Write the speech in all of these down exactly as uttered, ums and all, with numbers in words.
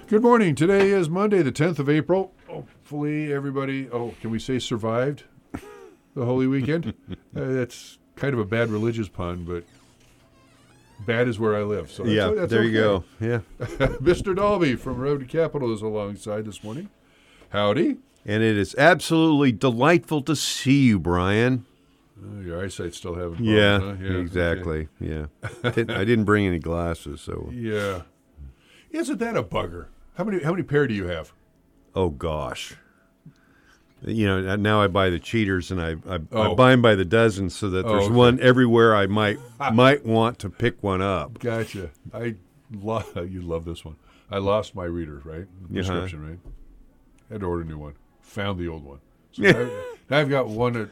Good morning. Today is Monday, the tenth of April. Hopefully everybody, oh, can we say survived the Holy Weekend? uh, that's kind of a bad religious pun, but bad is where I live. So that's, yeah, that's there okay. you go. Yeah. Mister Dalby from Road to Capital is alongside this morning. Howdy. And it is absolutely delightful to see you, Brian. Uh, your eyesight's still having problems, Yeah, huh? Yeah, exactly. okay. Yeah. Didn't, I didn't bring any glasses, so. Yeah. Isn't that a bugger? How many how many pair do you have? Oh, gosh. You know, now I buy the cheaters, and I I, Oh. I buy them by the dozen so that Oh, there's okay. one everywhere I might might want to pick one up. Gotcha. I lo- you love this one. I lost my reader, right? The Uh-huh. prescription, right? Had to order a new one. Found the old one. So now, now I've got one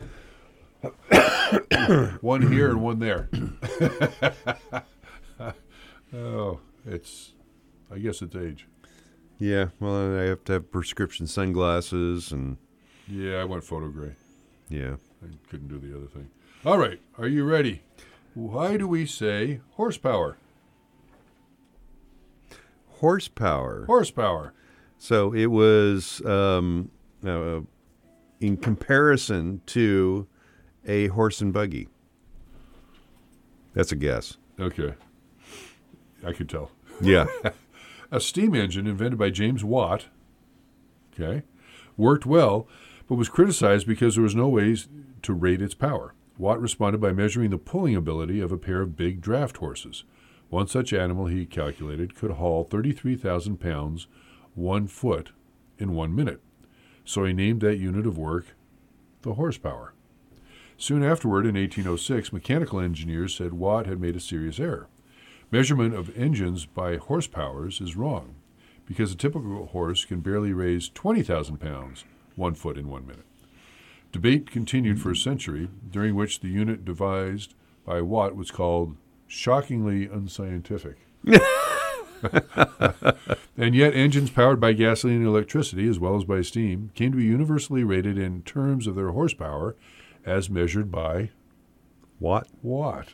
at one here and one there. Oh, it's. I guess it's age. Yeah, well, I have to have prescription sunglasses, and Yeah, I went photo gray. yeah. I couldn't do the other thing. All right, are you ready? Why do we say horsepower? Horsepower. Horsepower. So it was um, uh, in comparison to a horse and buggy. That's a guess. Okay. I could tell. Yeah. A steam engine invented by James Watt, okay, worked well, but was criticized because there was no way to rate its power. Watt responded by measuring the pulling ability of a pair of big draft horses. One such animal, he calculated, could haul thirty-three thousand pounds one foot in one minute. So he named that unit of work the horsepower. Soon afterward, in eighteen oh six, mechanical engineers said Watt had made a serious error. Measurement of engines by horsepowers is wrong because a typical horse can barely raise twenty thousand pounds one foot in one minute. Debate continued for a century, during which the unit devised by Watt was called shockingly unscientific. And yet engines powered by gasoline and electricity, as well as by steam, came to be universally rated in terms of their horsepower as measured by What? Watt.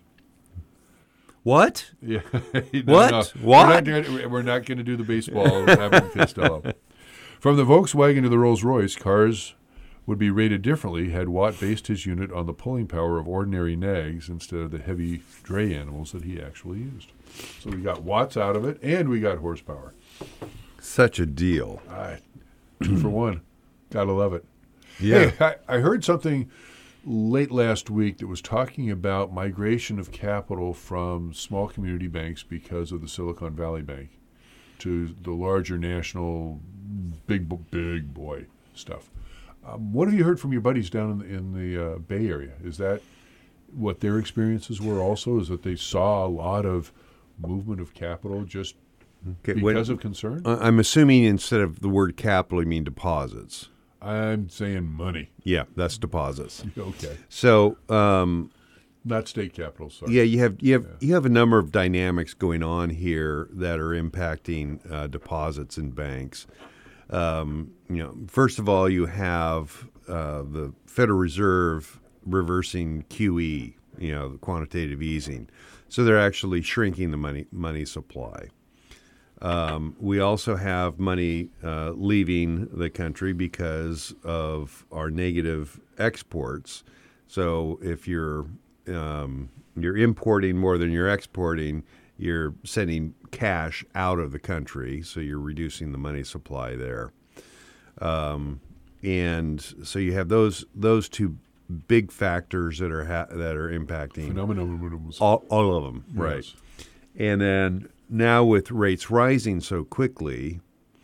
What? Yeah. No, What? no. What? We're not, gonna, we're not going to do the baseball Abbott and Costello. From the Volkswagen to the Rolls-Royce, cars would be rated differently had Watt based his unit on the pulling power of ordinary nags instead of the heavy dray animals that he actually used. So we got watts out of it, and we got horsepower. Such a deal. All right. Two for one. Gotta love it. Yeah. Hey, I, I heard something late last week that was talking about migration of capital from small community banks because of the Silicon Valley Bank to the larger national big bo- big boy stuff. Um, what have you heard from your buddies down in the, in the uh, Bay Area? Is that what their experiences were also? Is that they saw a lot of movement of capital just Okay, because when- of concern? I- I'm assuming instead of the word capital, you mean deposits. I'm saying money. Yeah, that's deposits. Okay. So, um, Not state capital, sorry. yeah, you have you have Yeah. you have a number of dynamics going on here that are impacting uh, deposits in banks. Um, you know, first of all, you have uh, the Federal Reserve reversing Q E, you know, the quantitative easing, so they're actually shrinking the money money supply. Um, we also have money uh, leaving the country because of our negative exports. So if you're um, you're importing more than you're exporting, you're sending cash out of the country. So you're reducing the money supply there. Um, and so you have those those two big factors that are ha- that are impacting Phenomenon. all, all of them, right? Yes. And then now with rates rising so quickly,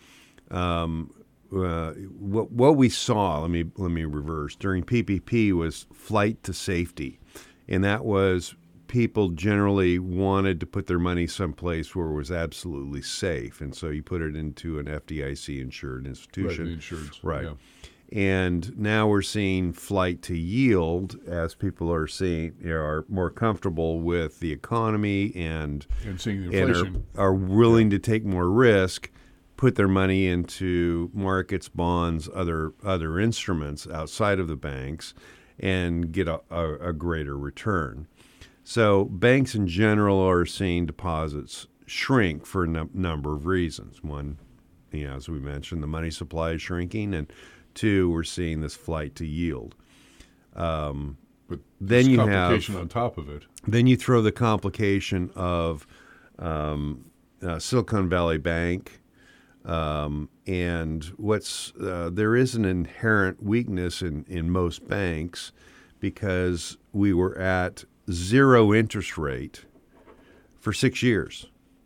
um, uh, what what we saw, let me let me reverse, during P P P was flight to safety, and that was people generally wanted to put their money someplace where it was absolutely safe, and so you put it into an F D I C insured Right, institution, the insurance. right? Yeah. And now we're seeing flight to yield as people are seeing, you know, are more comfortable with the economy and And seeing the and inflation. are, are willing to take more risk, put their money into markets, bonds, other other instruments outside of the banks, and get a, a, a greater return. So banks in general are seeing deposits shrink for a num- number of reasons. One, you know, as we mentioned, the money supply is shrinking, and two, we're seeing this flight to yield. Um, but then you complication have on top of it. Then you throw the complication of um, uh, Silicon Valley Bank, um, and what's uh, there is an inherent weakness in, in most banks because we were at zero interest rate for six years.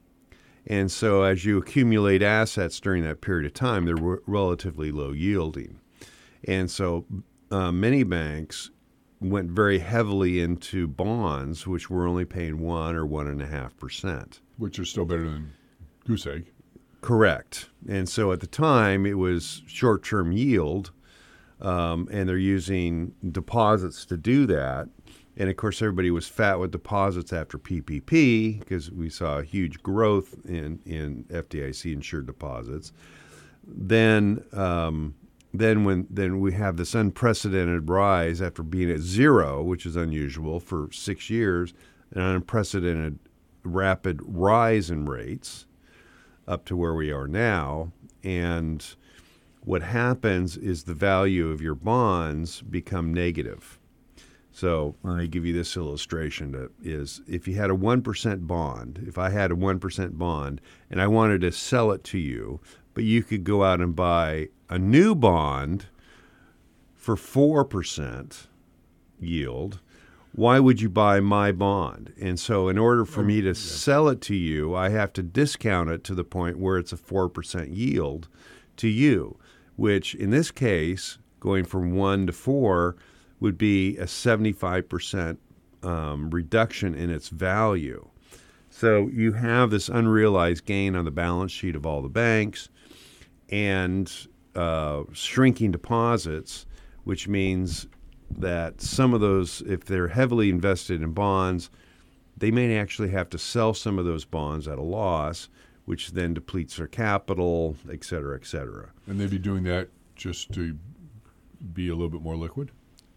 And so as you accumulate assets during that period of time, they're re- relatively low yielding. And so uh, many banks went very heavily into bonds, which were only paying one or one and a half percent. Which are still better than goose egg. Correct. And so at the time, it was short-term yield, um, and they're using deposits to do that. And, of course, everybody was fat with deposits after P P P because we saw a huge growth in, in F D I C-insured deposits. Then um, then when then we have this unprecedented rise after being at zero, which is unusual for six years, an unprecedented rapid rise in rates up to where we are now. And what happens is the value of your bonds become negative. So let me give you this illustration. That is, if you had a one percent bond, if I had a one percent bond and I wanted to sell it to you, but you could go out and buy a new bond for four percent yield, why would you buy my bond? And so in order for me to yeah. sell it to you, I have to discount it to the point where it's a four percent yield to you, which in this case, going from one to four, would be a seventy-five percent um, reduction in its value. So you have this unrealized gain on the balance sheet of all the banks and uh, shrinking deposits, which means that some of those, if they're heavily invested in bonds, they may actually have to sell some of those bonds at a loss, which then depletes their capital, et cetera, et cetera. And they'd be doing that just to be a little bit more liquid?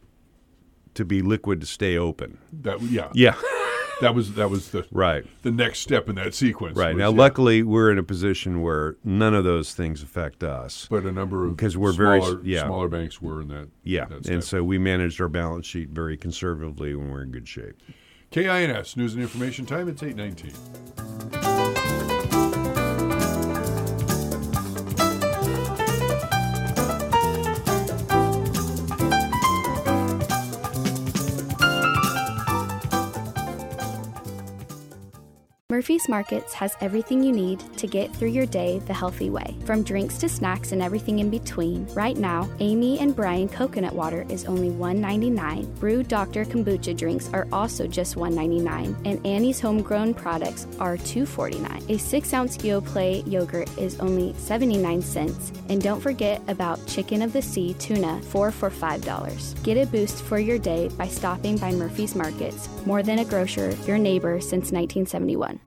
To be liquid to stay open. That yeah. Yeah. that was that was the right. the next step in that sequence. Right. Was, now yeah. luckily we're in a position where none of those things affect us. But a number of because we're smaller, very yeah. smaller banks were in that. Yeah. That and so we managed our balance sheet very conservatively when we're in good shape. K I N S News and Information Time. It's eight nineteen. Murphy's Markets has everything you need to get through your day the healthy way. From drinks to snacks and everything in between, right now, Amy and Brian coconut water is only one ninety-nine. Brew Doctor kombucha drinks are also just one ninety-nine, and Annie's homegrown products are two forty-nine. A six-ounce Yoplait yogurt is only seventy-nine cents, and don't forget about Chicken of the Sea tuna, four for five dollars. Get a boost for your day by stopping by Murphy's Markets. More than a grocer, your neighbor since nineteen seventy-one.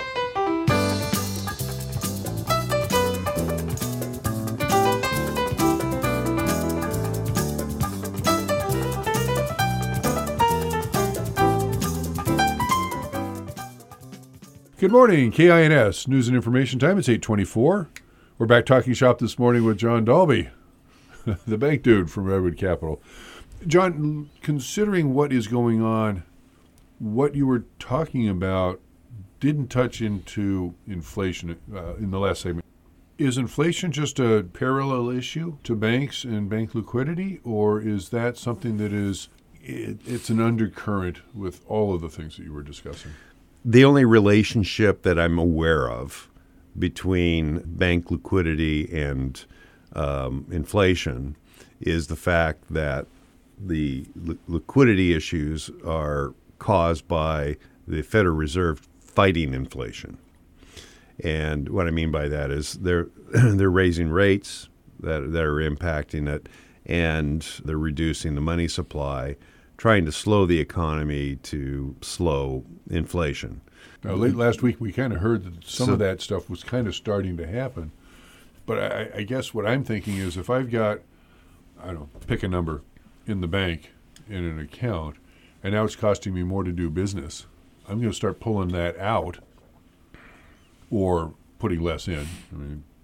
Good morning, K I N S News and Information Time. It's eight twenty-four. We're back talking shop this morning with John Dalby, the bank dude from Redwood Capital. John, considering what is going on, what you were talking about didn't touch into inflation uh, in the last segment. Is inflation just a parallel issue to banks and bank liquidity, or is that something that is, it, it's an undercurrent with all of the things that you were discussing? The only relationship that I'm aware of between bank liquidity and um, inflation is the fact that the li- liquidity issues are caused by the Federal Reserve fighting inflation. And what I mean by that is they're they're raising rates that that are impacting it, and they're reducing the money supply, trying to slow the economy to slow inflation. Now, late last week, we kind of heard that some So- of that stuff was kind of starting to happen. But I, I guess what I'm thinking is if I've got, I don't know, pick a number in the bank in an account, and now it's costing me more to do business, I'm going to start pulling that out or putting less in. I mean,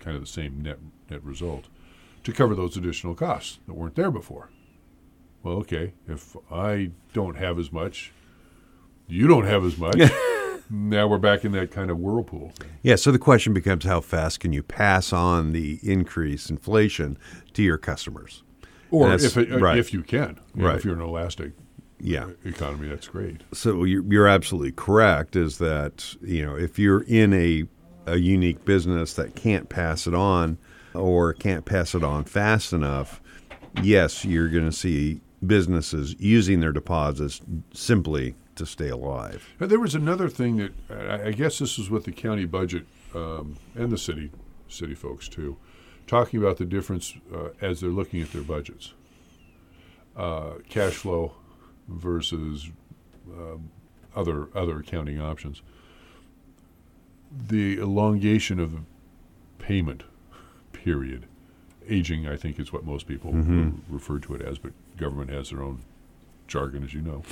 kind of the same net net result, to cover those additional costs that weren't there before. Well, okay, if I don't have as much, you don't have as much. Now we're back in that kind of whirlpool thing. Yeah, so the question becomes, how fast can you pass on the increased inflation to your customers? Or if it, right. if you can. You know, right. if you're an elastic yeah. economy, that's great. So you're, you're absolutely correct, is that, you know, if you're in a, a unique business that can't pass it on or can't pass it on fast enough, yes, you're going to see businesses using their deposits simply to stay alive. Now, there was another thing that I, I guess this was with the county budget um, and the city city folks too, talking about the difference uh, as they're looking at their budgets, uh, cash flow versus uh, other other accounting options. The elongation of the payment period, aging, I think, is what most people mm-hmm. re- refer to it as, but government has their own jargon, as you know.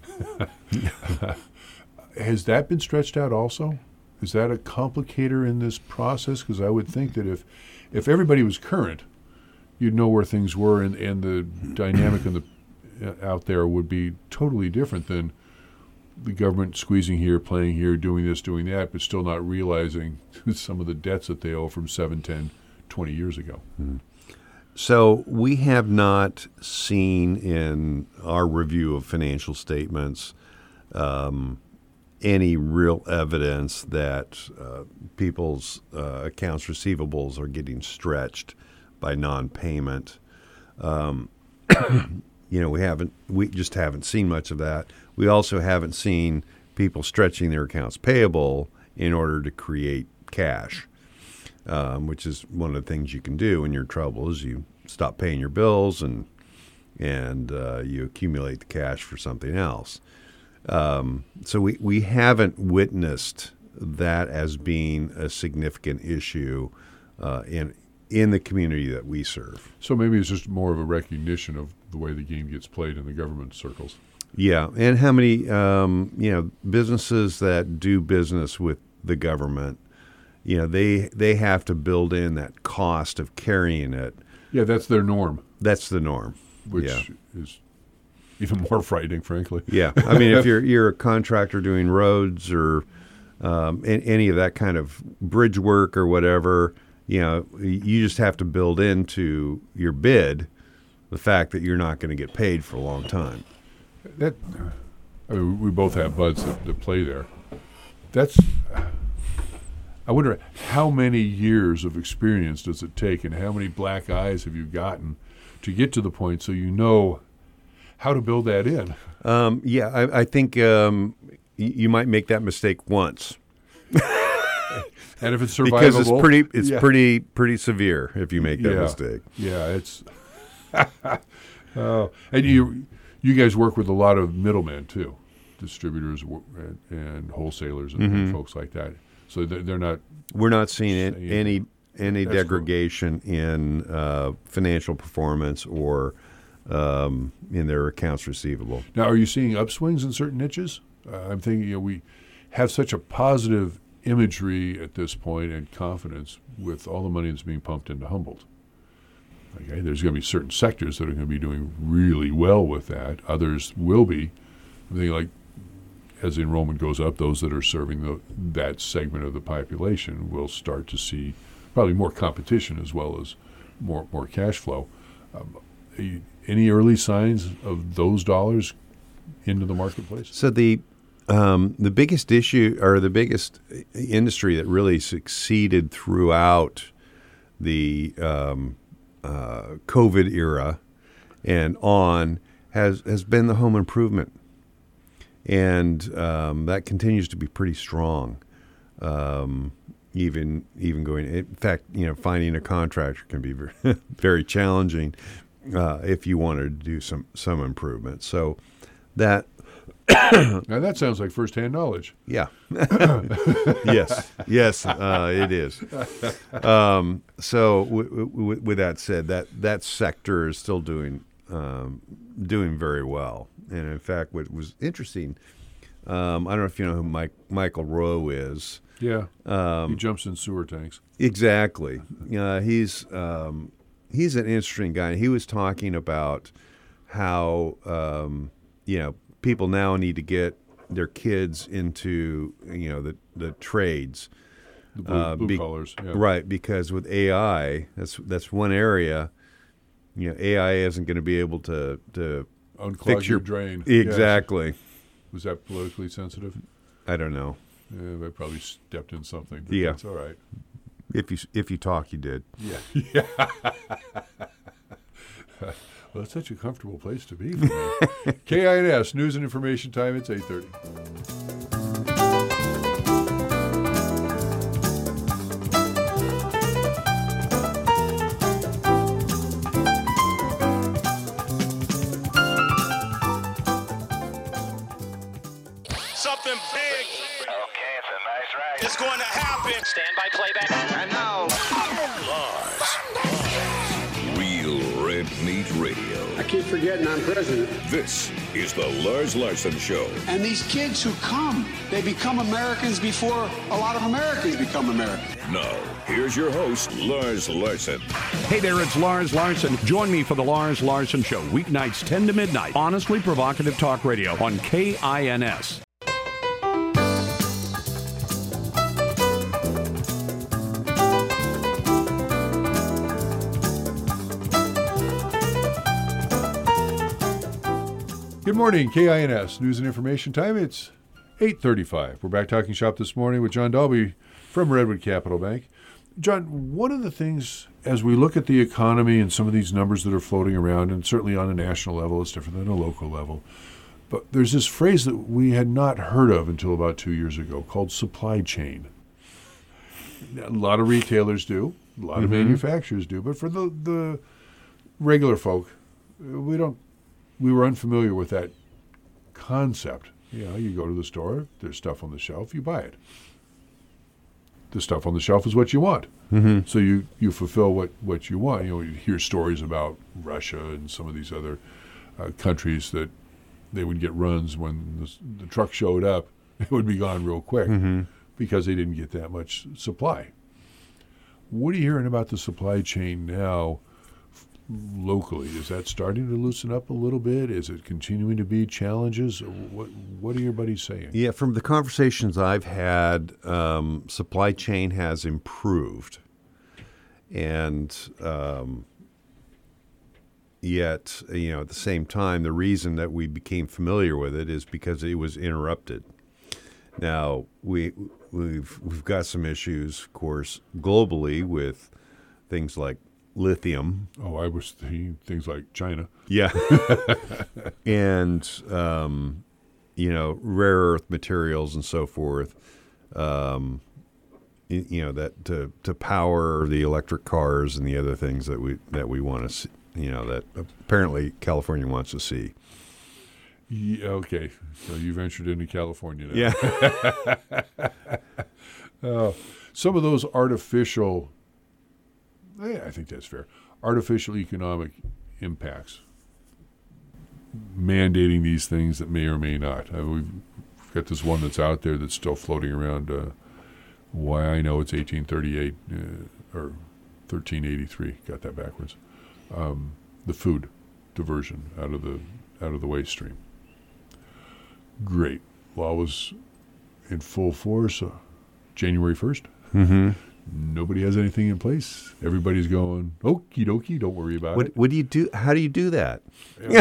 Has that been stretched out also? Is that a complicator in this process? Because I would think that if if everybody was current, you'd know where things were, and, and the dynamic in the uh, out there would be totally different than the government squeezing here, playing here, doing this, doing that, but still not realizing some of the debts that they owe from seven, ten, twenty years ago. Mm-hmm. So we have not seen in our review of financial statements um, any real evidence that uh, people's uh, accounts receivables are getting stretched by non-payment. Um, you know, we haven't, we just haven't seen much of that. We also haven't seen people stretching their accounts payable in order to create cash. Um, which is one of the things you can do when you're in trouble, is you stop paying your bills and and uh, you accumulate the cash for something else. Um, so we, we haven't witnessed that as being a significant issue uh, in in the community that we serve. So maybe it's just more of a recognition of the way the game gets played in the government circles. Yeah, and how many um, you know businesses that do business with the government, you know, they they have to build in that cost of carrying it. Yeah, that's their norm. That's the norm. Which yeah. is even more frightening, frankly. Yeah, I mean, if you're you're a contractor doing roads or um, any of that kind of bridge work or whatever, you know, you just have to build into your bid the fact that you're not going to get paid for a long time. That, I mean, we both have buds that, that play there. That's. I wonder how many years of experience does it take, and how many black eyes have you gotten to get to the point so you know how to build that in? Um, yeah, I, I think um, y- you might make that mistake once. And if it's survivable, because it's pretty, it's yeah. pretty, pretty severe if you make that yeah. mistake. Yeah, it's. Oh, and you, you guys work with a lot of middlemen too, distributors and, and wholesalers and, Mm-hmm. and folks like that. So they're, they're not. We're not seeing it, Yeah. any any That's degradation in uh, financial performance or um, in their accounts receivable. Now, are you seeing upswings in certain niches? Uh, I'm thinking, you know, we have such a positive imagery at this point and confidence with all the money that's being pumped into Humboldt. Okay, there's going to be certain sectors that are going to be doing really well with that. Others will be. I'm thinking, like, as the enrollment goes up, those that are serving the, that segment of the population will start to see probably more competition as well as more more cash flow. Um, you, any early signs of those dollars into the marketplace? So the um, the biggest issue or the biggest industry that really succeeded throughout the um, uh, COVID era and on has has been the home improvement. And um, that continues to be pretty strong, um, even even going. In fact, you know, finding a contractor can be very, very challenging uh, if you wanted to do some some improvement. So that Now that sounds like firsthand knowledge. yeah, yes, yes, uh, it is. Um, so w- w- with that said, that that sector is still doing um, doing very well. And in fact, what was interesting, um, I don't know if you know who Mike, Michael Rowe is. Yeah, um, he jumps in sewer tanks. Exactly. Uh, he's um, he's an interesting guy. He was talking about how um, you know people now need to get their kids into you know the the trades, the blue, uh, blue be, collars, yeah. right? Because with A I, that's that's one area. You know, A I isn't going to be able to to unclog fix your your drain. Exactly. Yes. Was that politically sensitive? I don't know. Yeah, I probably stepped in something. But Yeah, that's all right. If you if you talk, you did. Yeah, yeah. Well, it's such a comfortable place to be for me. K I N S News and Information Time. It's eight thirty. Something big. Okay, it's a nice ride. It's going to happen. Stand by playback. And now, Lars. Real Red Meat Radio. I keep forgetting I'm president. This is the Lars Larson Show. And these kids who come, they become Americans before a lot of Americans become Americans. Now, here's your host, Lars Larson. Hey there, it's Lars Larson. Join me for the Lars Larson Show, weeknights ten to midnight. Honestly provocative talk radio on K I N S. Good morning, K I N S News and Information Time. It's eight thirty-five. We're back talking shop this morning with John Dalby from Redwood Capital Bank. John, one of the things as we look at the economy and some of these numbers that are floating around, and certainly on a national level, it's different than a local level, but there's this phrase that we had not heard of until about two years ago called supply chain. A lot of retailers do, a lot mm-hmm. of manufacturers do, but for the, the regular folk, we don't We were unfamiliar with that concept. You know, you go to the store, there's stuff on the shelf, you buy it. The stuff on the shelf is what you want. Mm-hmm. So you, you fulfill what, what you want. You know, you hear stories about Russia and some of these other uh, countries that they would get runs when the, the truck showed up, it would be gone real quick mm-hmm. because they didn't get that much supply. What are you hearing about the supply chain now? Locally, is that starting to loosen up a little bit? Is it continuing to be challenges? What What are your buddies saying? Yeah, from the conversations I've had, um, supply chain has improved, and um, yet, you know, at the same time, the reason that we became familiar with it is because it was interrupted. Now we we've we've got some issues, of course, globally with things like lithium. Oh, I was thinking things like China. Yeah. and, um, you know, rare earth materials and so forth, um, you, you know, that to, to power the electric cars and the other things that we that we want to see, you know, that apparently California wants to see. Yeah, okay. So you ventured into California now. Yeah. uh, some of those artificial... Yeah, I think that's fair. Artificial economic impacts, mandating these things that may or may not. Uh, we've got this one that's out there that's still floating around. Uh, why I know it's eighteen thirty-eight uh, or thirteen eighty-three. Got that backwards. Um, the food diversion out of the out of the waste stream. Great. Law was in full force uh, January first. Mm-hmm. Nobody has anything in place. Everybody's going, okie dokie, don't worry about what, it. What do you do? How do you do that? Yeah,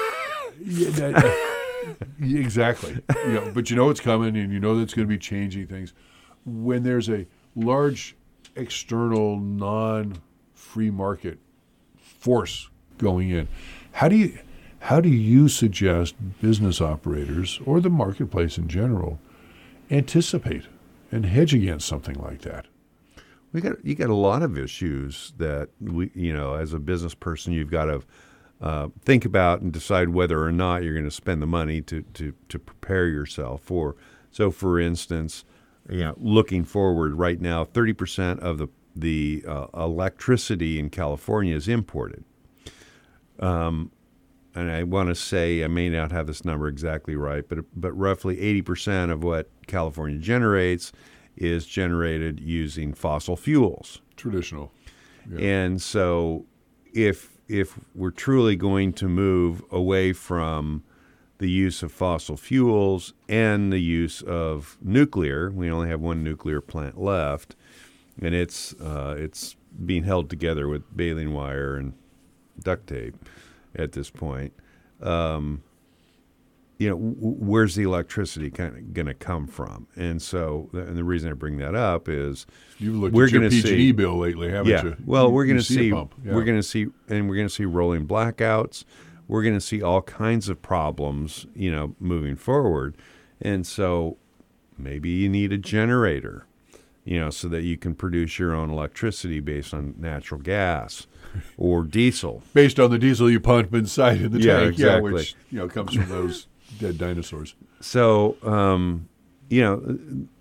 that, yeah, exactly. You know, but you know it's coming, and you know that's going to be changing things. When there's a large external, non-free market force going in, how do you how do you suggest business operators or the marketplace in general anticipate and hedge against something like that? We got you got a lot of issues that we, you know, as a business person, you've got to uh, think about and decide whether or not you're going to spend the money to, to, to prepare yourself for. So, for instance, you know, looking forward right now, thirty percent of the the uh, electricity in California is imported. Um, and I want to say I may not have this number exactly right, but but roughly eighty percent of what California generates is generated using fossil fuels. Traditional. Yeah. And so if if we're truly going to move away from the use of fossil fuels and the use of nuclear, we only have one nuclear plant left, and it's uh, it's being held together with baling wire and duct tape at this point. Um, you know, w- where's the electricity kind of going to come from? And so, and the reason I bring that up is you've looked we're at your gonna P G and E see, bill lately, haven't yeah, you? well, we're going You to see, a pump. Yeah. we're going to see, and we're going to see rolling blackouts. We're going to see all kinds of problems, you know, moving forward. And so maybe you need a generator, you know, so that you can produce your own electricity based on natural gas or diesel. Based on the diesel you pump inside in the Yeah, tank, exactly. yeah, which you know comes from those dead dinosaurs. So, um, you know,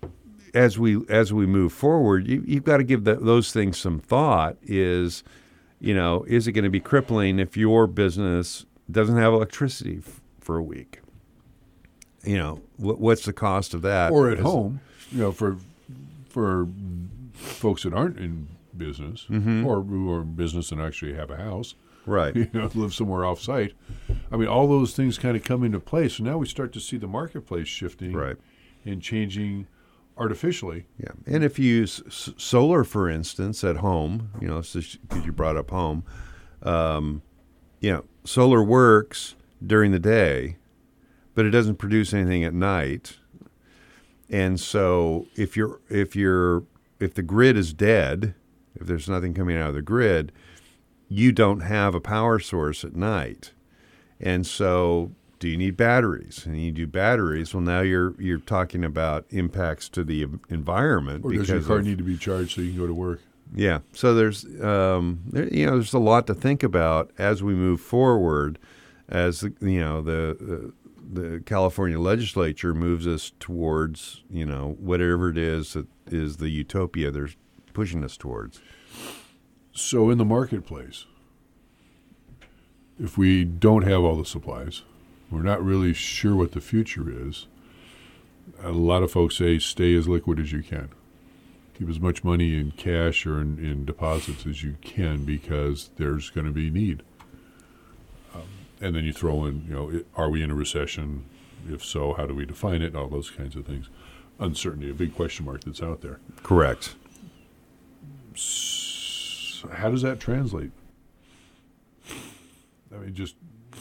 as we as we move forward, you, you've got to give the, those things some thought. Is, you know, is it going to be crippling if your business doesn't have electricity f- for a week? You know, what, what's the cost of that? Or at Is- home, you know, for for folks that aren't in business Mm-hmm. or who are in business and actually have a house, Right. you know, live somewhere off site. I mean, all those things kind of come into play. So now we start to see the marketplace shifting Right. and changing artificially. Yeah, and if you use s- solar, for instance, at home, you know, because you brought up home, um, you know, solar works during the day, but it doesn't produce anything at night. And so, if you're if you're if the grid is dead, if there's nothing coming out of the grid, you don't have a power source at night. And so, do you need batteries? And you do batteries. Well, now you're you're talking about impacts to the environment. Or does your because car of- need to be charged so you can go to work? Yeah. So there's um, there, you know there's a lot to think about as we move forward, as the, you know the, the the California legislature moves us towards you know whatever it is that is the utopia they're pushing us towards. So in the marketplace, if we don't have all the supplies, we're not really sure what the future is. A lot of folks say stay as liquid as you can. Keep as much money in cash or in, in deposits as you can because there's going to be need. Um, and then you throw in, you know, it, are we in a recession? If so, how do we define it? All those kinds of things. Uncertainty, a big question mark that's out there. Correct. So how does that translate? I mean, just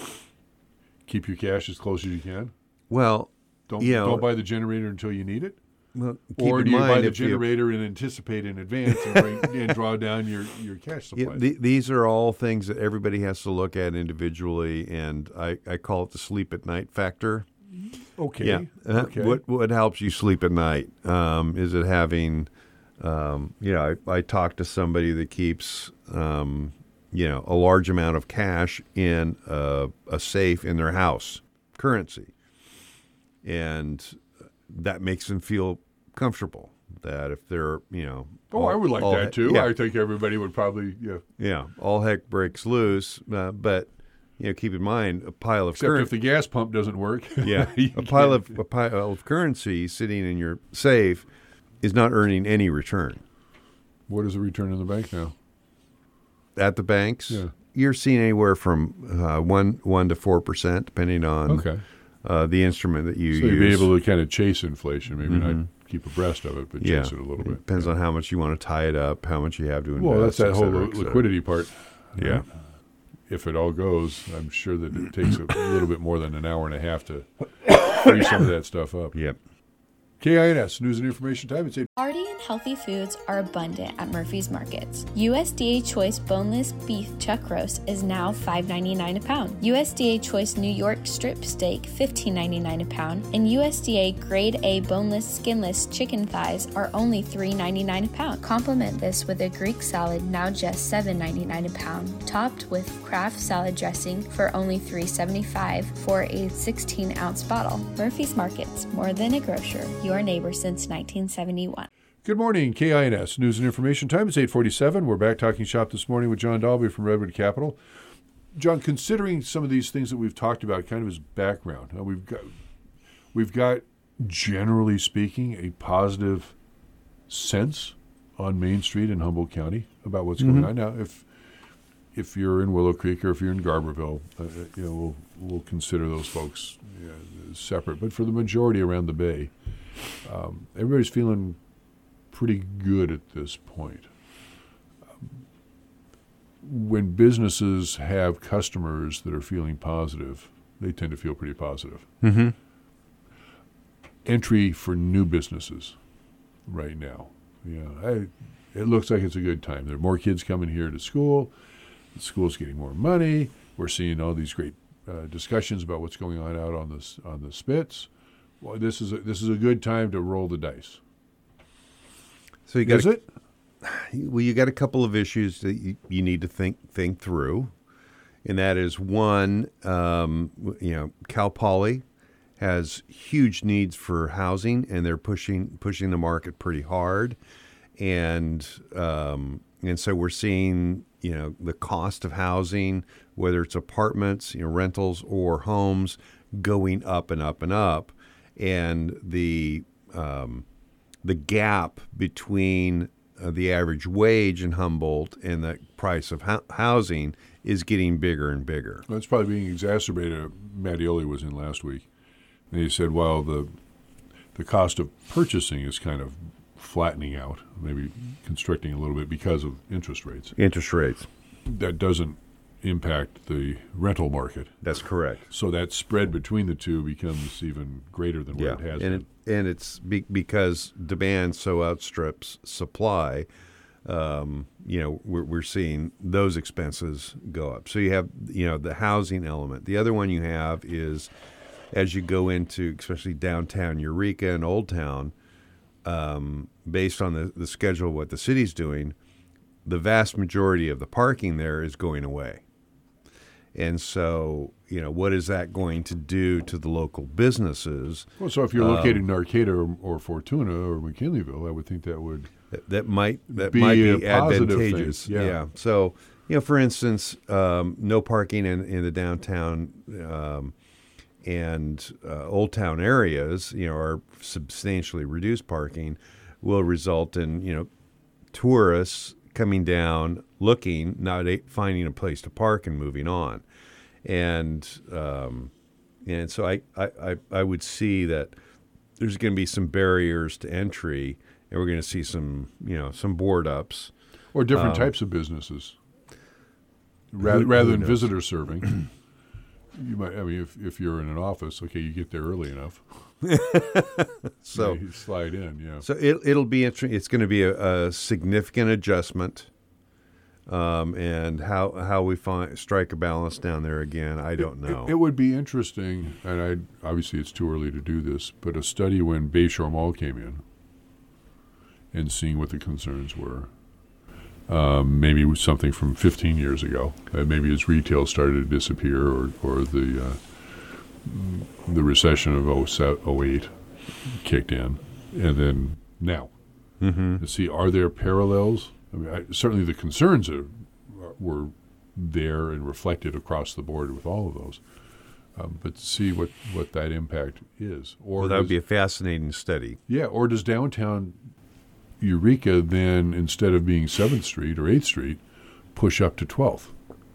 keep your cash as close as you can. Well, Don't you know, don't buy the generator until you need it. well, keep Or in do you buy mind the if you- generator and anticipate in advance and, bring, and draw down your, your cash Yeah, supply? the, these are all things that everybody has to look at individually, and I, I call it the sleep at night factor. okay. Yeah. Uh, Okay. What what helps you sleep at night? Um, is it having, um, you know, I, I talked to somebody that keeps, um, you know, a large amount of cash in a, a safe in their house, currency, and that makes them feel comfortable. That if they're, you know, Oh, all- I would like all that he- too. Yeah, I think everybody would probably, yeah. yeah, all heck breaks loose, uh, but. You know, keep in mind a pile of Except currency. if the gas pump doesn't work. Yeah, you a pile can't- of a pile of currency sitting in your safe is not earning any return. What is the return in the bank now? At the banks, Yeah. you're seeing anywhere from uh, one one to four percent, depending on Okay. uh, the instrument that you So use. you'd be able to kind of chase inflation, maybe not keep abreast of it, but yeah, chase it a little bit. Depends on how much you want to tie it up, how much you have to invest. Well, that's that et whole cetera, li- et cetera. liquidity part. Yeah. If it all goes, I'm sure that it takes a little bit more than an hour and a half to free some of that stuff up. Yep. K I N S, News and Information Time. It's eight. Hearty and healthy foods are abundant at Murphy's Markets. U S D A Choice Boneless Beef Chuck Roast is now five ninety-nine a pound. U S D A Choice New York Strip Steak fifteen ninety-nine a pound, and U S D A Grade A Boneless Skinless Chicken Thighs are only three ninety-nine a pound. Complement this with a Greek salad, now just seven ninety-nine a pound, topped with Kraft salad dressing for only three seventy-five for a sixteen ounce bottle. Murphy's Markets, more than a grocer, your neighbor since nineteen seventy-one. Good morning, K I N S, News and Information Time. It's eight forty-seven. We're back talking shop this morning with John Dalby from Redwood Capital. John, considering some of these things that we've talked about, kind of as background, uh, we've got, we've got, generally speaking, a positive sense on Main Street in Humboldt County about what's mm-hmm. going on now. If if you're in Willow Creek or if you're in Garberville, uh, you know, we'll we'll consider those folks yeah, separate. But for the majority around the Bay, um, everybody's feeling pretty good at this point. Um, when businesses have customers that are feeling positive, they tend to feel pretty positive. Mm-hmm. Entry for new businesses right now. Yeah, I, it looks like it's a good time. There are more kids coming here to school. The school's getting more money. We're seeing all these great uh, discussions about what's going on out on the on the Spits. Well, this is a, this is a good time to roll the dice. So you got is a, it? Well, you got a couple of issues that you, you need to think think through, and that is one. Um, you know, Cal Poly has huge needs for housing, and they're pushing pushing the market pretty hard, and um, and so we're seeing, you know, the cost of housing, whether it's apartments, you know, rentals or homes, going up and up and up, and the um, the gap between uh, the average wage in Humboldt and the price of ho- housing is getting bigger and bigger. That's probably being exacerbated. Mattioli was in last week. And he said, well, the the cost of purchasing is kind of flattening out, maybe constricting a little bit because of interest rates. Interest rates. That doesn't impact the rental market. That's correct. So that spread between the two becomes even greater than yeah. what it has and been. It, and it's be, because demand so outstrips supply, um, you know, we're, we're seeing those expenses go up. So you have, you know, the housing element. The other one you have is, as you go into especially downtown Eureka and Old Town, um, based on the, the schedule of what the city's doing, the vast majority of the parking there is going away. And so, you know, what is that going to do to the local businesses? Well, so if you're located um, in Arcata or, or Fortuna or McKinleyville, I would think that would that, that might that be might a be advantageous. Thing. Yeah. yeah. So, you know, for instance, um, no parking in, in the downtown um, and uh, Old Town areas, you know, are substantially reduced parking, will result in, you know, tourists coming down, looking, not a, finding a place to park and moving on. And um, and so I, I, I would see that there's going to be some barriers to entry, and we're going to see some, you know, some board ups. Or different um, types of businesses. Rather, who, rather who than knows? visitor serving. You might. I mean, if if you're in an office, okay, you get there early enough. so you slide in, yeah. So it it'll be interesting. It's going to be a, a significant adjustment, um, and how how we find strike a balance down there again, I don't know. It, it would be interesting, and I obviously it's too early to do this, but a study when Bayshore Mall came in, and seeing what the concerns were. Um, maybe it was something from fifteen years ago. Uh, maybe as retail started to disappear, or or the uh, the recession of oh eight kicked in, and then now. Mm-hmm. To see, are there parallels? I mean, I, certainly the concerns are, were there and reflected across the board with all of those. Um, but to see what, what that impact is, or well, that does, would be a fascinating study. Yeah, or does downtown Eureka then, instead of being seventh Street or eighth Street, push up to twelfth?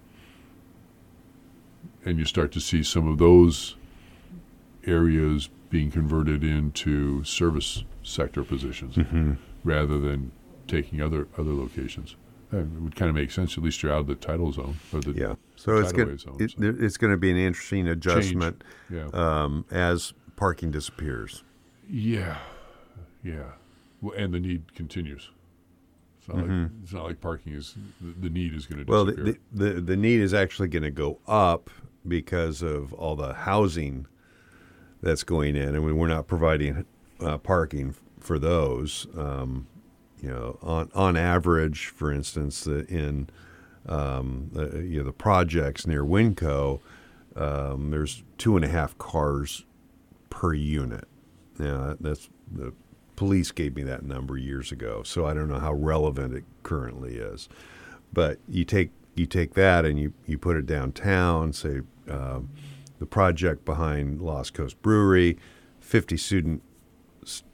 And you start to see some of those areas being converted into service sector positions, mm-hmm. rather than taking other other locations. Uh, it would kind of make sense. At least you're out of the tidal zone. Or the yeah. So it's going it, so. it's going to be an interesting adjustment yeah. um, as parking disappears. Yeah, yeah. Well, and the need continues. It's not, mm-hmm. like, it's not like parking is the, the need is going to well, disappear. Well, the, the the need is actually going to go up because of all the housing that's going in, and we're not providing uh, parking for those. Um, you know, on on average, for instance, the, in um, the, you know the projects near Winco, um, there's two and a half cars per unit. Yeah, that's the police gave me that number years ago, so I don't know how relevant it currently is. But you take you take that and you, you put it downtown, say um, the project behind Lost Coast Brewery, fifty student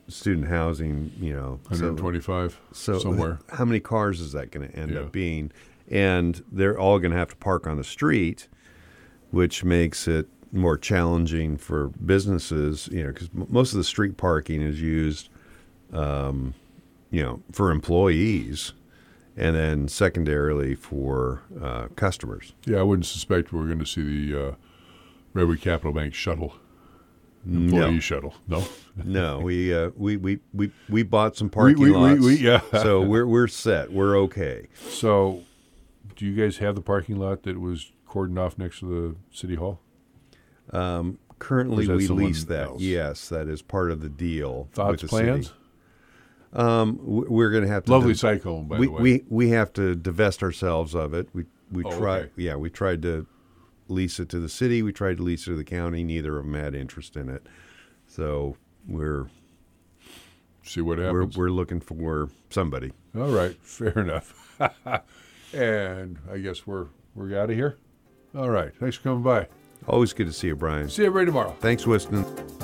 student housing, you know, one hundred twenty-five so, so somewhere. How many cars is that going to end Yeah. up being? And they're all going to have to park on the street, which makes it more challenging for businesses, you know, because most of the street parking is used, um, you know, for employees, and then secondarily for uh, customers. Yeah, I wouldn't suspect we're going to see the uh, Redwood Capital Bank shuttle, employee No. shuttle. No, No, we uh, we, we we we bought some parking we, we, lots, we, yeah. so we're we're set. We're okay. So, do you guys have the parking lot that was cordoned off next to the city hall? Um, Or currently, is that we someone lease that. else? Yes, that is part of the deal. Thoughts, with the plans? City. Um, w- we're going to have to. Lovely div- cyclone, by we, the way. we we have to divest ourselves of it. We we Oh, try. okay. Yeah, we tried to lease it to the city. We tried to lease it to the county. Neither of them had interest in it. So we're See what we're happens. we're looking for somebody. All right, fair enough. And I guess we're we're out of here. All right, thanks for coming by. Always good to see you, Brian. See you everybody tomorrow. Thanks, Weston.